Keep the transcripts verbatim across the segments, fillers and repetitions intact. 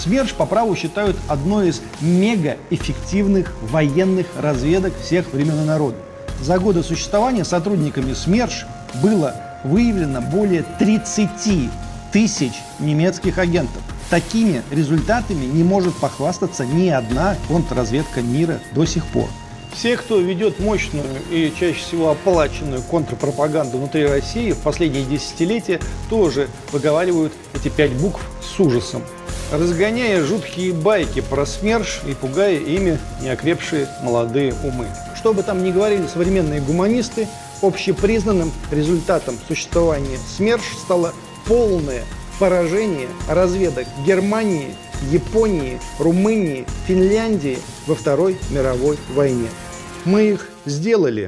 СМЕРШ по праву считают одной из мегаэффективных военных разведок всех времен и народов. За годы существования сотрудниками СМЕРШ было выявлено более тридцати тысяч немецких агентов. Такими результатами не может похвастаться ни одна контрразведка мира до сих пор. Все, кто ведет мощную и чаще всего оплаченную контрпропаганду внутри России, в последние десятилетия тоже выговаривают эти пять букв с ужасом, разгоняя жуткие байки про СМЕРШ и пугая ими неокрепшие молодые умы. Что бы там ни говорили современные гуманисты, общепризнанным результатом существования СМЕРШ стало полное поражение разведок Германии, Японии, Румынии, Финляндии во Второй мировой войне. Мы их сделали.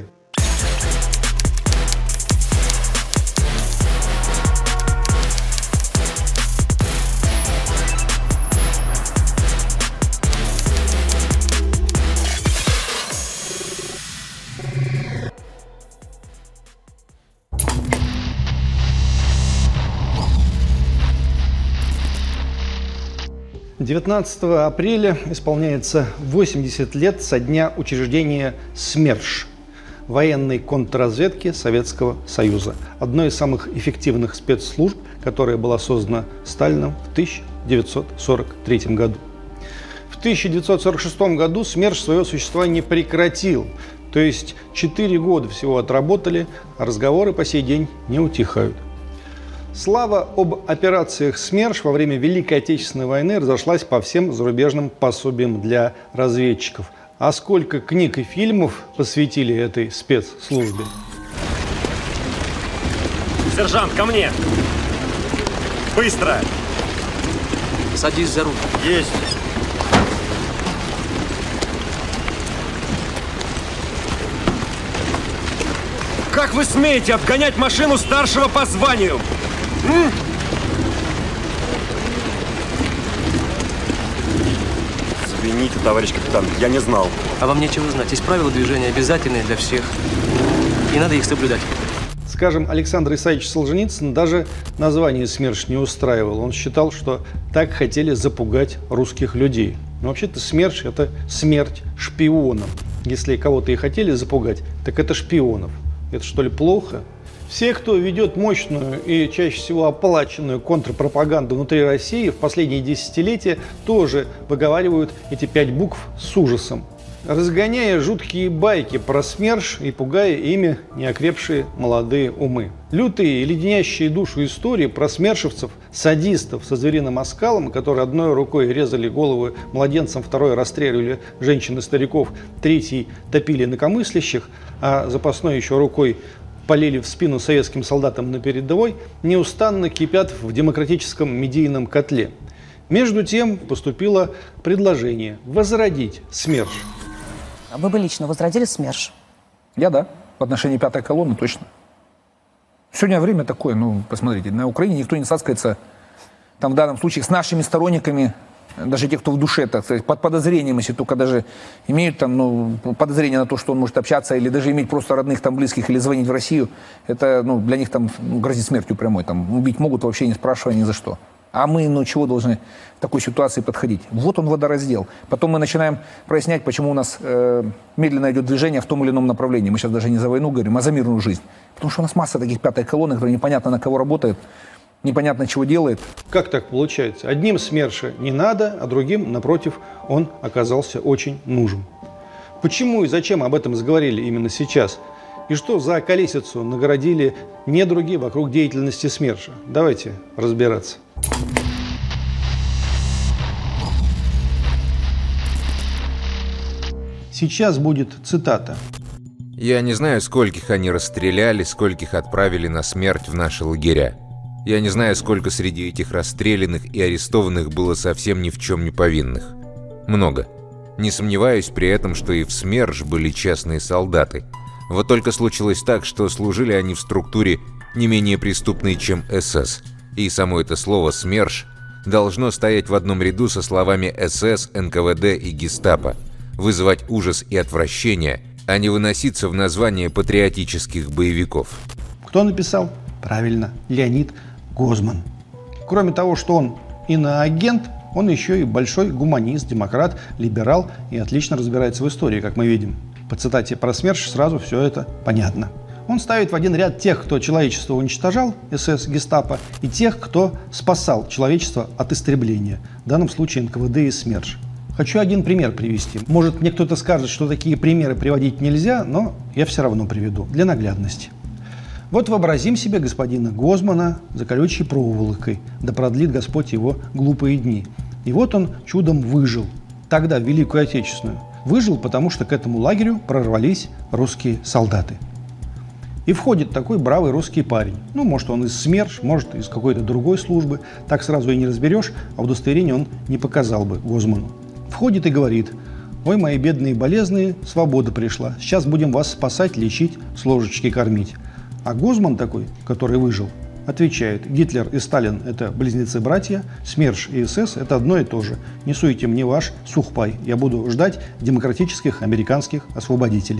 девятнадцатого апреля исполняется восемьдесят лет со дня учреждения СМЕРШ – военной контрразведки Советского Союза, одной из самых эффективных спецслужб, которая была создана Сталиным в тысяча девятьсот сорок третьем году. В тысяча девятьсот сорок шестом году СМЕРШ свое существование прекратил, то есть четыре года всего отработали, а разговоры по сей день не утихают. Слава об операциях СМЕРШ во время Великой Отечественной войны разошлась по всем зарубежным пособиям для разведчиков. А сколько книг и фильмов посвятили этой спецслужбе? Сержант, ко мне! Быстро! Садись за руль. Есть! Как вы смеете обгонять машину старшего по званию? М? Извините, товарищ капитан, я не знал. А вам нечего знать. Есть правила движения обязательные для всех. И надо их соблюдать. Скажем, Александр Исаевич Солженицын даже название СМЕРШ не устраивал. Он считал, что так хотели запугать русских людей. Но вообще-то СМЕРШ – это смерть шпионам. Если кого-то и хотели запугать, так это шпионов. Это что ли плохо? Все, кто ведет мощную и чаще всего оплаченную контрпропаганду внутри России, в последние десятилетия тоже выговаривают эти пять букв с ужасом, разгоняя жуткие байки про СМЕРШ и пугая ими неокрепшие молодые умы. Лютые и леденящие душу истории про смершевцев, садистов со звериным оскалом, которые одной рукой резали головы младенцам, второй расстреливали женщин и стариков, третий топили инакомыслящих, а запасной еще рукой полили в спину советским солдатам на передовой, неустанно кипят в демократическом медийном котле. Между тем поступило предложение возродить СМЕРШ. А вы бы лично возродили СМЕРШ? Я да, в отношении пятой колонны точно. Сегодня время такое, ну, посмотрите, на Украине никто не саскается, там в данном случае с нашими сторонниками, даже те, кто в душе, так сказать, под подозрением, если только даже имеют там, ну, подозрение на то, что он может общаться, или даже иметь просто родных, там, близких, или звонить в Россию, это, ну, для них там ну, грозит смертью прямой, там, убить могут вообще не спрашивая ни за что. А мы, ну, чего должны в такой ситуации подходить? Вот он, водораздел. Потом мы начинаем прояснять, почему у нас э, медленно идет движение в том или ином направлении. Мы сейчас даже не за войну говорим, а за мирную жизнь. Потому что у нас масса таких пятой колонн, которые непонятно на кого работают, непонятно чего делает. Как так получается? Одним СМЕРШа не надо, а другим, напротив, он оказался очень нужен. Почему и зачем об этом заговорили именно сейчас? И что за колесицу наградили недруги вокруг деятельности СМЕРШа? Давайте разбираться. Сейчас будет цитата. «Я не знаю, скольких они расстреляли, скольких отправили на смерть в наши лагеря. Я не знаю, сколько среди этих расстрелянных и арестованных было совсем ни в чем не повинных. Много. Не сомневаюсь при этом, что и в СМЕРШ были честные солдаты. Вот только случилось так, что служили они в структуре не менее преступной, чем СС. И само это слово «СМЕРШ» должно стоять в одном ряду со словами СС, эн ка вэ дэ и гестапо, вызывать ужас и отвращение, а не выноситься в название патриотических боевиков». Кто написал? Правильно, Леонид Гозман. Кроме того, что он иноагент, Он еще и большой гуманист, демократ, либерал и отлично разбирается в истории, как мы видим. По цитате про СМЕРШ сразу все это понятно. Он ставит в один ряд тех, кто человечество уничтожал, эс эс, гестапо, и тех, кто спасал человечество от истребления, в данном случае эн ка вэ дэ и СМЕРШ. Хочу один пример привести. Может, мне кто-то скажет, что такие примеры приводить нельзя, но я все равно приведу, для наглядности. Вот вообразим себе господина Гозмана за колючей проволокой, да продлит Господь его глупые дни. И вот он чудом выжил, тогда в Великую Отечественную. Выжил, потому что к этому лагерю прорвались русские солдаты. И входит такой бравый русский парень. Ну, может, он из СМЕРШ, может, из какой-то другой службы. Так сразу и не разберешь, а удостоверение он не показал бы Гозману. Входит и говорит: «Ой, мои бедные болезные, свобода пришла. Сейчас будем вас спасать, лечить, с ложечки кормить». А Гозман такой, который выжил, отвечает: «Гитлер и Сталин – это близнецы-братья, СМЕРШ и эс эс – это одно и то же. Не суйте мне ваш сухпай. Я буду ждать демократических американских освободителей».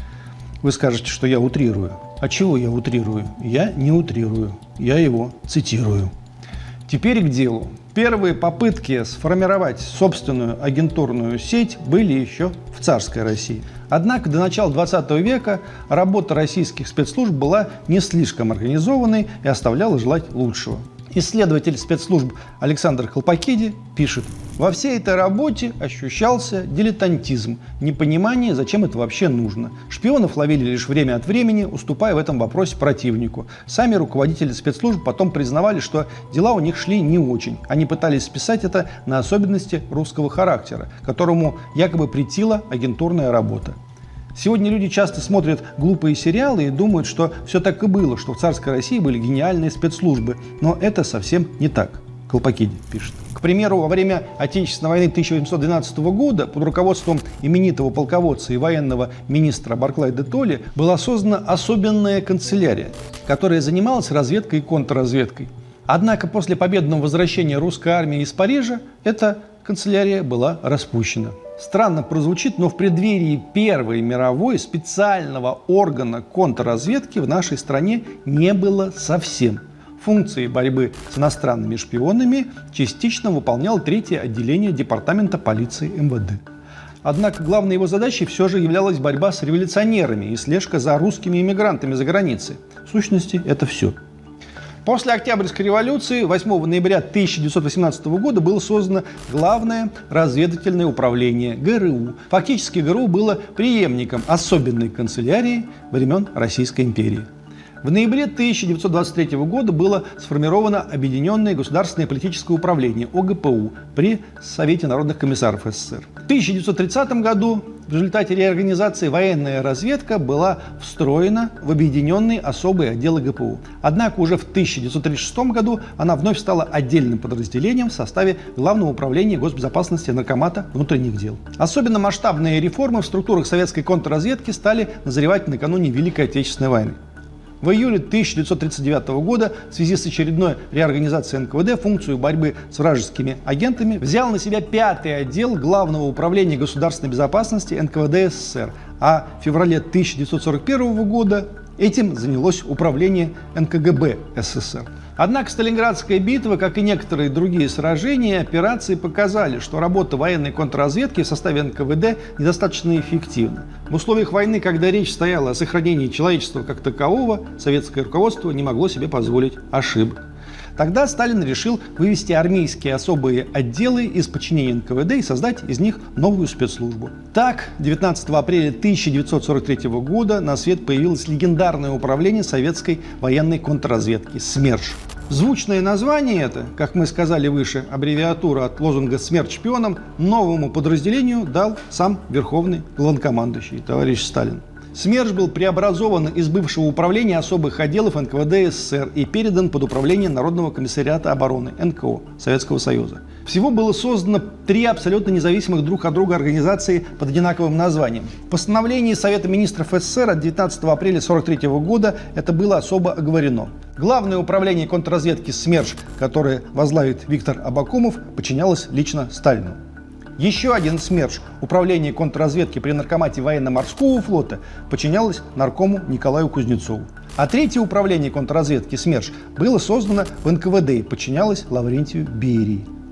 Вы скажете, что я утрирую. А чего я утрирую? Я не утрирую. Я его цитирую. Теперь к делу. Первые попытки сформировать собственную агентурную сеть были еще в царской России. Однако до начала двадцатого века работа российских спецслужб была не слишком организованной и оставляла желать лучшего. Исследователь спецслужб Александр Колпакиди пишет: «Во всей этой работе ощущался дилетантизм, непонимание, зачем это вообще нужно. Шпионов ловили лишь время от времени, уступая в этом вопросе противнику. Сами руководители спецслужб потом признавали, что дела у них шли не очень. Они пытались списать это на особенности русского характера, которому якобы претила агентурная работа». Сегодня люди часто смотрят глупые сериалы и думают, что все так и было, что в царской России были гениальные спецслужбы. Но это совсем не так. Колпакиди пишет. К примеру, во время Отечественной войны тысяча восемьсот двенадцатого года под руководством именитого полководца и военного министра Барклая де Толли была создана особенная канцелярия, которая занималась разведкой и контрразведкой. Однако после победного возвращения русской армии из Парижа эта канцелярия была распущена. Странно прозвучит, но в преддверии Первой мировой специального органа контрразведки в нашей стране не было совсем. Функции борьбы с иностранными шпионами частично выполнял третье отделение департамента полиции эм вэ дэ. Однако главной его задачей все же являлась борьба с революционерами и слежка за русскими иммигрантами за границей. В сущности, это все. После Октябрьской революции восьмого ноября тысяча девятьсот восемнадцатого года было создано Главное разведывательное управление гэ эр у. Фактически гэ эр у было преемником особенной канцелярии времен Российской империи. В ноябре тысяча девятьсот двадцать третьего года было сформировано Объединенное государственное политическое управление о гэ пэ у при Совете народных комиссаров эс эс эс эр. В тысяча девятьсот тридцатом году в результате реорганизации военная разведка была встроена в объединенные особые отделы гэ пэ у. Однако уже в тысяча девятьсот тридцать шестом году она вновь стала отдельным подразделением в составе Главного управления госбезопасности Наркомата внутренних дел. Особенно масштабные реформы в структурах советской контрразведки стали назревать накануне Великой Отечественной войны. В июле тысяча девятьсот тридцать девятого года в связи с очередной реорганизацией эн ка вэ дэ функцию борьбы с вражескими агентами взял на себя пятый отдел Главного управления государственной безопасности эн ка вэ дэ эс эс эс эр, а в феврале тысяча девятьсот сорок первого года этим занялось управление эн ка гэ бэ эс эс эс эр. Однако Сталинградская битва, как и некоторые другие сражения и операции, показали, что работа военной контрразведки в составе эн ка вэ дэ недостаточно эффективна. В условиях войны, когда речь стояла о сохранении человечества как такового, советское руководство не могло себе позволить ошибок. Тогда Сталин решил вывести армейские особые отделы из подчинения эн ка вэ дэ и создать из них новую спецслужбу. Так, девятнадцатого апреля тысяча девятьсот сорок третьего года на свет появилось легендарное управление советской военной контрразведки СМЕРШ. Звучное название это, как мы сказали выше, аббревиатура от лозунга «Смерть шпионам», новому подразделению дал сам верховный главнокомандующий, товарищ Сталин. СМЕРШ был преобразован из бывшего управления особых отделов эн ка вэ дэ эс эс эс эр и передан под управление Народного комиссариата обороны эн ка о Советского Союза. Всего было создано три абсолютно независимых друг от друга организации под одинаковым названием. В постановлении Совета министров эс эс эс эр от девятнадцатого апреля тысяча девятьсот сорок третьего года это было особо оговорено. Главное управление контрразведки СМЕРШ, которое возглавит Виктор Абакумов, подчинялось лично Сталину. Еще один СМЕРШ, управление контрразведки при Наркомате военно-морского флота, подчинялось наркому Николаю Кузнецову. А третье управление контрразведки СМЕРШ было создано в эн ка вэ дэ и подчинялось Лаврентию Берии.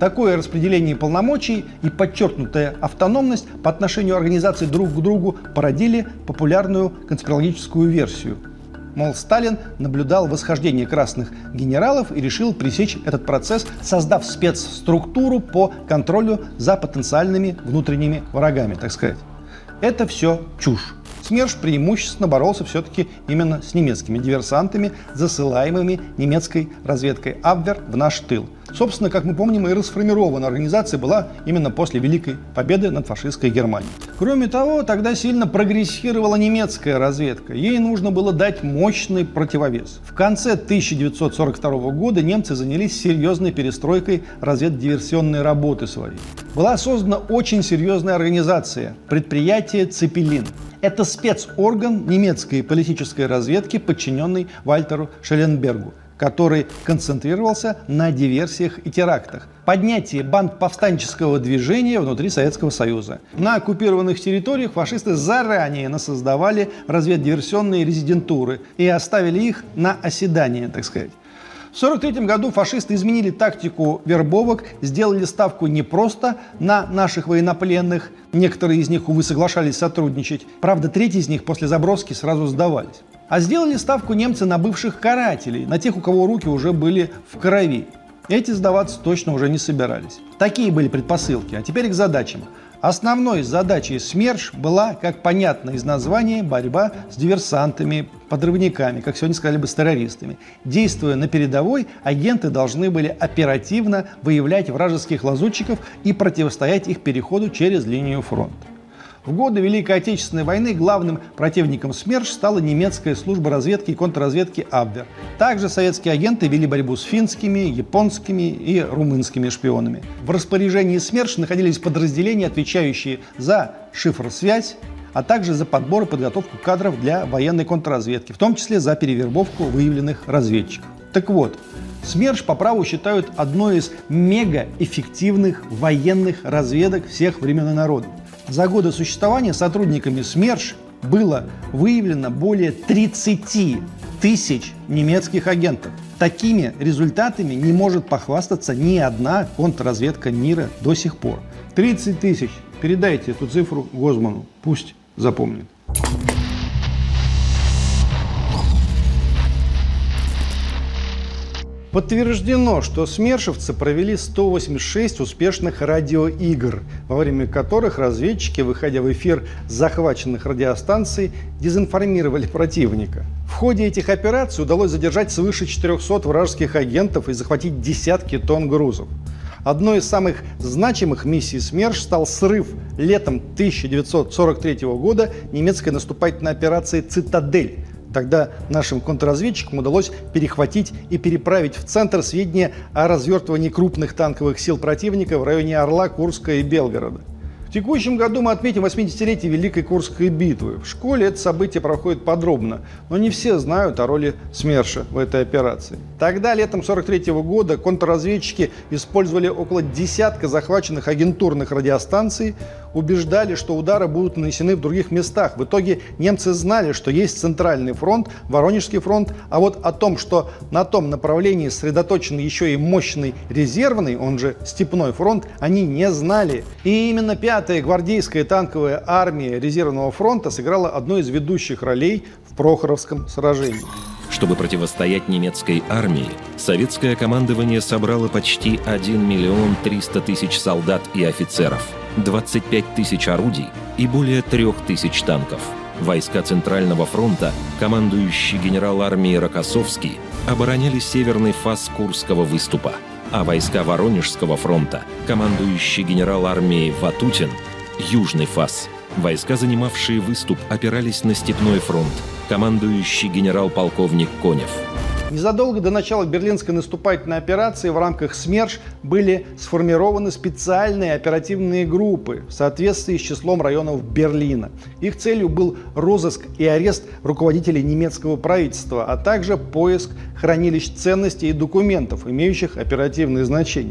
Такое распределение полномочий и подчеркнутая автономность по отношению организаций друг к другу породили популярную конспирологическую версию. Мол, Сталин наблюдал восхождение красных генералов и решил пресечь этот процесс, создав спецструктуру по контролю за потенциальными внутренними врагами, так сказать. Это все чушь. СМЕРШ преимущественно боролся все-таки именно с немецкими диверсантами, засылаемыми немецкой разведкой Абвер в наш тыл. Собственно, как мы помним, и расформирована организация была именно после Великой Победы над фашистской Германией. Кроме того, тогда сильно прогрессировала немецкая разведка. Ей нужно было дать мощный противовес. В конце тысяча девятьсот сорок второго года немцы занялись серьезной перестройкой разведдиверсионной работы своей. Была создана очень серьезная организация – предприятие «Цепелин». Это спецорган немецкой политической разведки, подчиненный Вальтеру Шелленбергу, который концентрировался на диверсиях и терактах, поднятии банд повстанческого движения внутри Советского Союза. На оккупированных территориях фашисты заранее насоздавали разведдиверсионные резидентуры и оставили их на оседание, так сказать. В сорок третьем году фашисты изменили тактику вербовок, сделали ставку не просто на наших военнопленных, некоторые из них, увы, соглашались сотрудничать, правда, треть из них после заброски сразу сдавались, а сделали ставку немцы на бывших карателей, на тех, у кого руки уже были в крови. Эти сдаваться точно уже не собирались. Такие были предпосылки, а теперь к задачам. Основной задачей СМЕРШ была, как понятно из названия, борьба с диверсантами, подрывниками, как сегодня сказали бы, с террористами. Действуя на передовой, агенты должны были оперативно выявлять вражеских лазутчиков и противостоять их переходу через линию фронта. В годы Великой Отечественной войны главным противником СМЕРШ стала немецкая служба разведки и контрразведки Абвер. Также советские агенты вели борьбу с финскими, японскими и румынскими шпионами. В распоряжении СМЕРШ находились подразделения, отвечающие за шифросвязь, а также за подбор и подготовку кадров для военной контрразведки, в том числе за перевербовку выявленных разведчиков. Так вот, СМЕРШ по праву считают одной из мегаэффективных военных разведок всех времен и народов. За годы существования сотрудниками СМЕРШ было выявлено более тридцати тысяч немецких агентов. Такими результатами не может похвастаться ни одна контрразведка мира до сих пор. тридцать тысяч. Передайте эту цифру Гозману, пусть запомнит. Подтверждено, что смершевцы провели сто восемьдесят шесть успешных радиоигр, во время которых разведчики, выходя в эфир захваченных радиостанций, дезинформировали противника. В ходе этих операций удалось задержать свыше четырехсот вражеских агентов и захватить десятки тонн грузов. Одной из самых значимых миссий СМЕРШ стал срыв летом тысяча девятьсот сорок третьего года немецкой наступательной операции «Цитадель». Тогда нашим контрразведчикам удалось перехватить и переправить в центр сведения о развертывании крупных танковых сил противника в районе Орла, Курска и Белгорода. В текущем году мы отметим восьмидесятилетие Великой Курской битвы. В школе это событие проходит подробно, но не все знают о роли СМЕРШа в этой операции. Тогда, летом сорок третьего года, контрразведчики использовали около десятка захваченных агентурных радиостанций, убеждали, что удары будут нанесены в других местах. В итоге немцы знали, что есть Центральный фронт, Воронежский фронт, а вот о том, что на том направлении сосредоточен еще и мощный резервный, он же Степной фронт, они не знали. И именно пятая гвардейская танковая армия резервного фронта сыграла одну из ведущих ролей в Прохоровском сражении. Чтобы противостоять немецкой армии, советское командование собрало почти один миллион триста тысяч солдат и офицеров, двадцать пять тысяч орудий и более трех тысяч танков. Войска Центрального фронта, командующий генерал армии Рокоссовский, обороняли северный фас Курского выступа, а войска Воронежского фронта, командующий генерал армии Ватутин, южный фас. Войска, занимавшие выступ, опирались на Степной фронт, командующий генерал-полковник Конев. Незадолго до начала Берлинской наступательной операции в рамках СМЕРШ были сформированы специальные оперативные группы в соответствии с числом районов Берлина. Их целью был розыск и арест руководителей немецкого правительства, а также поиск хранилищ ценностей и документов, имеющих оперативное значение.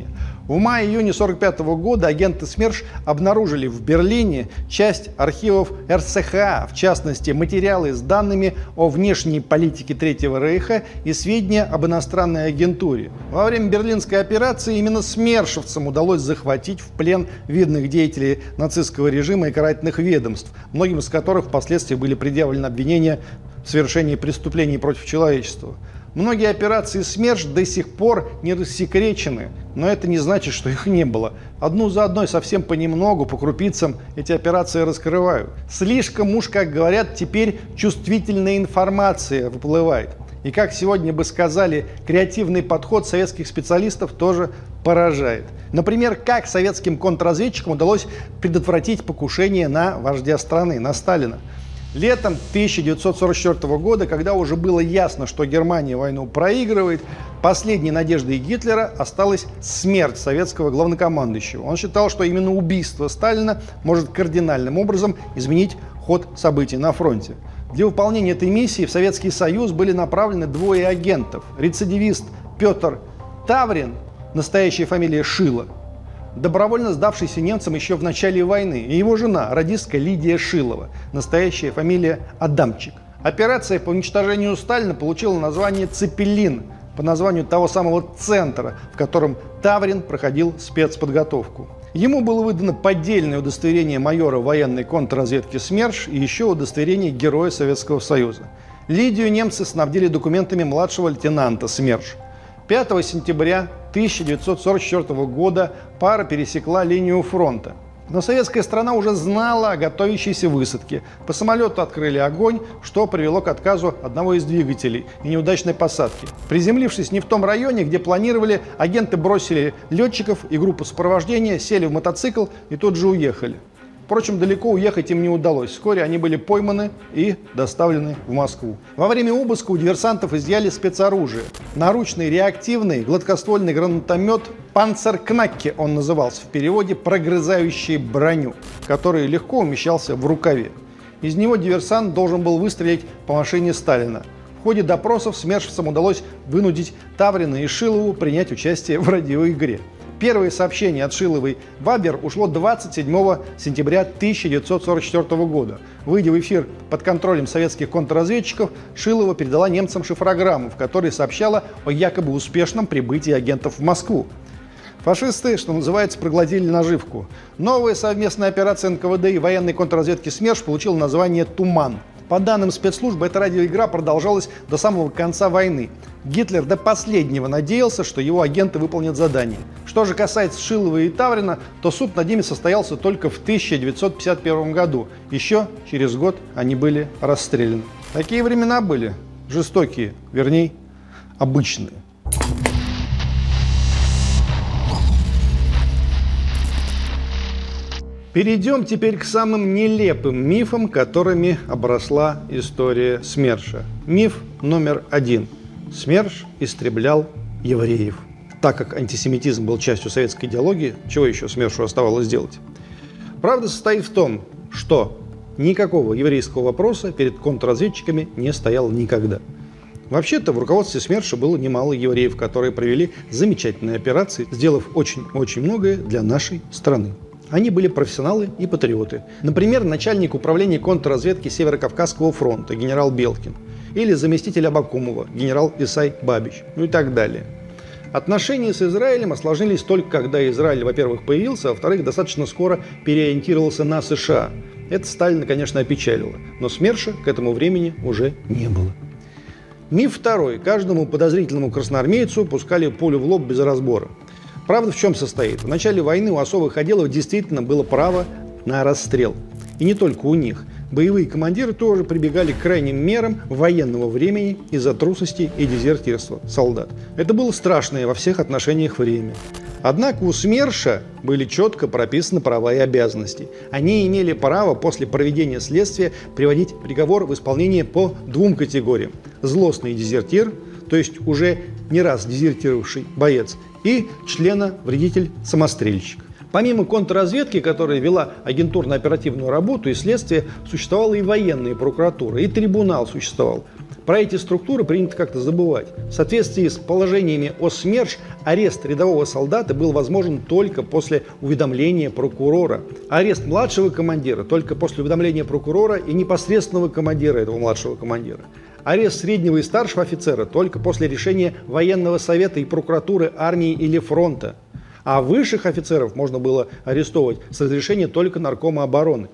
В мае-июне сорок пятого года агенты СМЕРШ обнаружили в Берлине часть архивов эр эс ха, в частности, материалы с данными о внешней политике Третьего Рейха и сведения об иностранной агентуре. Во время берлинской операции именно смершевцам удалось захватить в плен видных деятелей нацистского режима и карательных ведомств, многим из которых впоследствии были предъявлены обвинения в совершении преступлений против человечества. Многие операции СМЕРШ до сих пор не рассекречены, но это не значит, что их не было. Одну за одной, совсем понемногу, по крупицам эти операции раскрывают. Слишком уж, как говорят, теперь чувствительная информация выплывает. И, как сегодня бы сказали, креативный подход советских специалистов тоже поражает. Например, как советским контрразведчикам удалось предотвратить покушение на вождя страны, на Сталина. Летом тысяча девятьсот сорок четвёртого года, когда уже было ясно, что Германия войну проигрывает, последней надеждой Гитлера осталась смерть советского главнокомандующего. Он считал, что именно убийство Сталина может кардинальным образом изменить ход событий на фронте. Для выполнения этой миссии в Советский Союз были направлены двое агентов. Рецидивист Петр Таврин, настоящая фамилия Шило, добровольно сдавшийся немцам еще в начале войны, и его жена, радистка Лидия Шилова, настоящая фамилия Адамчик. Операция по уничтожению Сталина получила название «Цепелин», по названию того самого центра, в котором Таврин проходил спецподготовку. Ему было выдано поддельное удостоверение майора военной контрразведки СМЕРШ и еще удостоверение Героя Советского Союза. Лидию немцы снабдили документами младшего лейтенанта СМЕРШ. пятого сентября тысяча девятьсот сорок четвёртого года пара пересекла линию фронта. Но советская страна уже знала о готовящейся высадке. По самолету открыли огонь, что привело к отказу одного из двигателей и неудачной посадке. Приземлившись не в том районе, где планировали, агенты бросили летчиков и группу сопровождения, сели в мотоцикл и тут же уехали. Впрочем, далеко уехать им не удалось. Вскоре они были пойманы и доставлены в Москву. Во время обыска у диверсантов изъяли спецоружие. Наручный реактивный гладкоствольный гранатомет «Панцеркнакке» он назывался, в переводе «прогрызающий броню», который легко умещался в рукаве. Из него диверсант должен был выстрелить по машине Сталина. В ходе допросов смершевцам удалось вынудить Таврина и Шилову принять участие в радиоигре. Первое сообщение от Шиловой в Абвер ушло двадцать седьмого сентября тысяча девятьсот сорок четвёртого года. Выйдя в эфир под контролем советских контрразведчиков, Шилова передала немцам шифрограмму, в которой сообщала о якобы успешном прибытии агентов в Москву. Фашисты, что называется, проглотили наживку. Новая совместная операция эн ка вэ дэ и военной контрразведки СМЕРШ получила название «Туман». По данным спецслужб, эта радиоигра продолжалась до самого конца войны. Гитлер до последнего надеялся, что его агенты выполнят задание. Что же касается Шилова и Таврина, то суд над ними состоялся только в тысяча девятьсот пятьдесят первом году. Еще через год они были расстреляны. Такие времена были. Жестокие, вернее, обычные. Перейдем теперь к самым нелепым мифам, которыми обросла история СМЕРШа. Миф номер один. СМЕРШ истреблял евреев. Так как антисемитизм был частью советской идеологии, чего еще СМЕРШу оставалось делать? Правда состоит в том, что никакого еврейского вопроса перед контрразведчиками не стояло никогда. Вообще-то в руководстве СМЕРШа было немало евреев, которые провели замечательные операции, сделав очень-очень многое для нашей страны. Они были профессионалы и патриоты. Например, начальник управления контрразведки Северо-Кавказского фронта генерал Белкин или заместитель Абакумова генерал Исай Бабич, ну и так далее. Отношения с Израилем осложнились только когда Израиль, во-первых, появился, а во-вторых, достаточно скоро переориентировался на США. Это Сталина, конечно, опечалило, но СМЕРШа к этому времени уже не было. Миф второй. Каждому подозрительному красноармейцу пускали пулю в лоб без разбора. Правда в чем состоит? В начале войны у особых отделов действительно было право на расстрел. И не только у них. Боевые командиры тоже прибегали к крайним мерам военного времени из-за трусости и дезертирства солдат. Это было страшное во всех отношениях время. Однако у СМЕРШа были четко прописаны права и обязанности. Они имели право после проведения следствия приводить приговор в исполнение по двум категориям. Злостный дезертир, то есть уже не раз дезертировавший боец, и члена-вредитель-самострельщик. Помимо контрразведки, которая вела агентурно-оперативную работу и следствие, существовала и военная прокуратура, и трибунал существовал. Про эти структуры принято как-то забывать. В соответствии с положениями о СМЕРШ, арест рядового солдата был возможен только после уведомления прокурора. Арест младшего командира только после уведомления прокурора и непосредственного командира этого младшего командира. Арест среднего и старшего офицера только после решения военного совета и прокуратуры армии или фронта. А высших офицеров можно было арестовывать с разрешения только наркома обороны.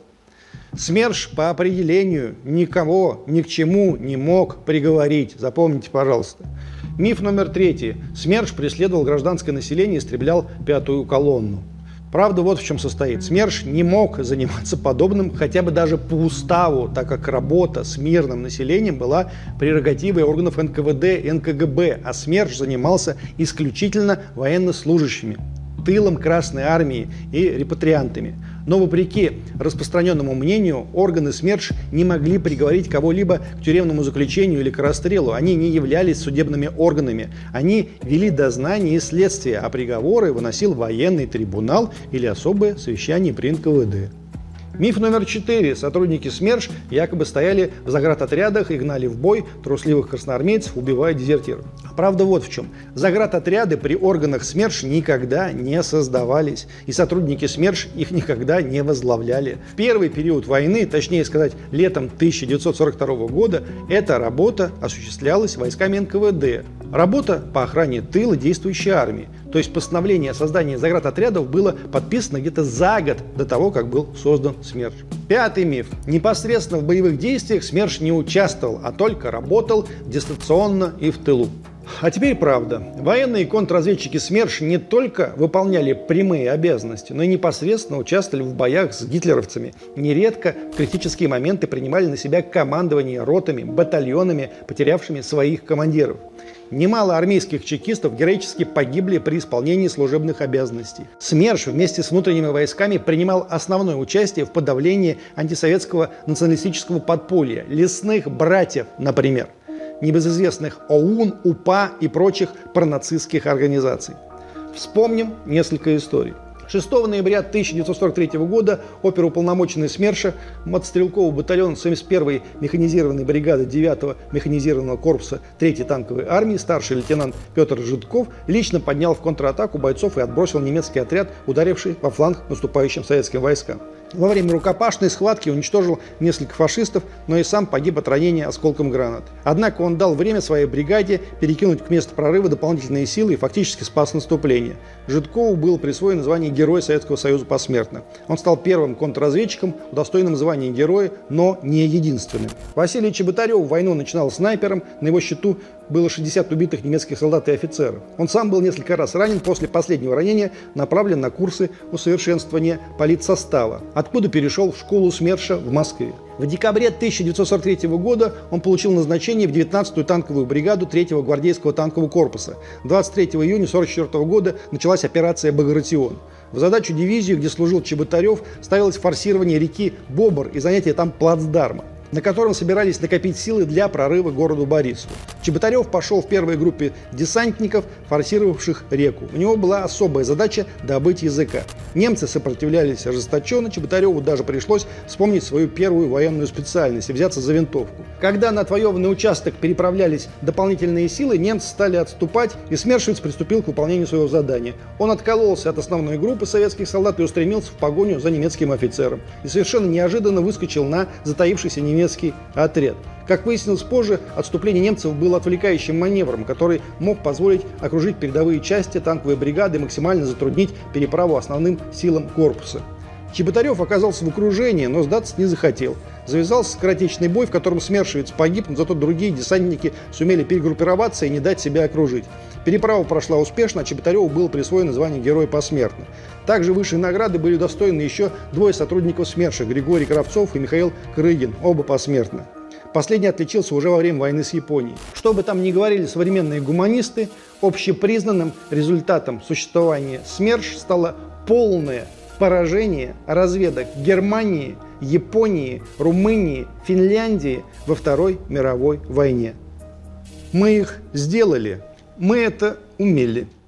СМЕРШ по определению никого ни к чему не мог приговорить. Запомните, пожалуйста. Миф номер третий. СМЕРШ преследовал гражданское население и истреблял пятую колонну. Правда вот в чем состоит. СМЕРШ не мог заниматься подобным хотя бы даже по уставу, так как работа с мирным населением была прерогативой органов эн ка вэ дэ и эн ка гэ бэ, а СМЕРШ занимался исключительно военнослужащими, тылом Красной Армии и репатриантами. Но вопреки распространенному мнению, органы СМЕРШ не могли приговорить кого-либо к тюремному заключению или к расстрелу. Они не являлись судебными органами. Они вели дознание и следствие, а приговоры выносил военный трибунал или особое совещание при эн ка вэ дэ. Миф номер четыре. Сотрудники СМЕРШ якобы стояли в заградотрядах и гнали в бой трусливых красноармейцев, убивая дезертиров. Правда вот в чем. Заградотряды при органах СМЕРШ никогда не создавались, и сотрудники СМЕРШ их никогда не возглавляли. В первый период войны, точнее сказать, летом тысяча девятьсот сорок второго года, эта работа осуществлялась войсками эн ка вэ дэ. Работа по охране тыла действующей армии. То есть постановление о создании заградотрядов было подписано где-то за год до того, как был создан СМЕРШ. Пятый миф. Непосредственно в боевых действиях СМЕРШ не участвовал, а только работал дистанционно и в тылу. А теперь правда. Военные контрразведчики СМЕРШ не только выполняли прямые обязанности, но и непосредственно участвовали в боях с гитлеровцами. Нередко в критические моменты принимали на себя командование ротами, батальонами, потерявшими своих командиров. Немало армейских чекистов героически погибли при исполнении служебных обязанностей. СМЕРШ вместе с внутренними войсками принимал основное участие в подавлении антисоветского националистического подполья, лесных братьев, например, небезызвестных о у эн, у пэ а и прочих пронацистских организаций. Вспомним несколько историй. шестого ноября тысяча девятьсот сорок третьего года оперуполномоченный СМЕРШа мотострелковый батальон семьдесят первой механизированной бригады девятого механизированного корпуса третьей танковой армии старший лейтенант Петр Жидков лично поднял в контратаку бойцов и отбросил немецкий отряд, ударивший во фланг наступающим советским войскам. Во время рукопашной схватки уничтожил несколько фашистов, но и сам погиб от ранения осколком гранат. Однако он дал время своей бригаде перекинуть к месту прорыва дополнительные силы и фактически спас наступление. Жидкову было присвоено звание Героя Советского Союза посмертно. Он стал первым контрразведчиком, удостоенным звания Героя, но не единственным. Василий Чеботарев войну начинал снайпером, на его счету было шестьдесят убитых немецких солдат и офицеров. Он сам был несколько раз ранен, после последнего ранения направлен на курсы усовершенствования политсостава, откуда перешел в школу СМЕРШа в Москве. В декабре тысяча девятьсот сорок третьего года он получил назначение в девятнадцатую танковую бригаду третьего гвардейского танкового корпуса. двадцать третьего июня тысяча девятьсот сорок четвёртого года началась операция «Багратион». В задачу дивизии, где служил Чеботарев, ставилось форсирование реки Бобр и занятие там плацдарма, на котором собирались накопить силы для прорыва к городу Борисову. Чеботарев пошел в первой группе десантников, форсировавших реку. У него была особая задача добыть языка. Немцы сопротивлялись ожесточенно, Чеботареву даже пришлось вспомнить свою первую военную специальность и взяться за винтовку. Когда на отвоеванный участок переправлялись дополнительные силы, немцы стали отступать, и смершевец приступил к выполнению своего задания. Он откололся от основной группы советских солдат и устремился в погоню за немецким офицером. И совершенно неожиданно выскочил на затаившийся немецкий немецкий отряд. Как выяснилось позже, отступление немцев было отвлекающим маневром, который мог позволить окружить передовые части танковой бригады и максимально затруднить переправу основным силам корпуса. Чеботарев оказался в окружении, но сдаться не захотел. Завязался скоротечный бой, в котором смершевец погиб, но зато другие десантники сумели перегруппироваться и не дать себя окружить. Переправа прошла успешно, а Чеботареву было присвоено звание Героя посмертно. Также высшие награды были удостоены еще двое сотрудников СМЕРШа – Григорий Кравцов и Михаил Крыгин, оба посмертно. Последний отличился уже во время войны с Японией. Что бы там ни говорили современные гуманисты, общепризнанным результатом существования СМЕРШ стало полное поражение разведок Германии, Японии, Румынии, Финляндии во Второй мировой войне. Мы их сделали, мы это умели.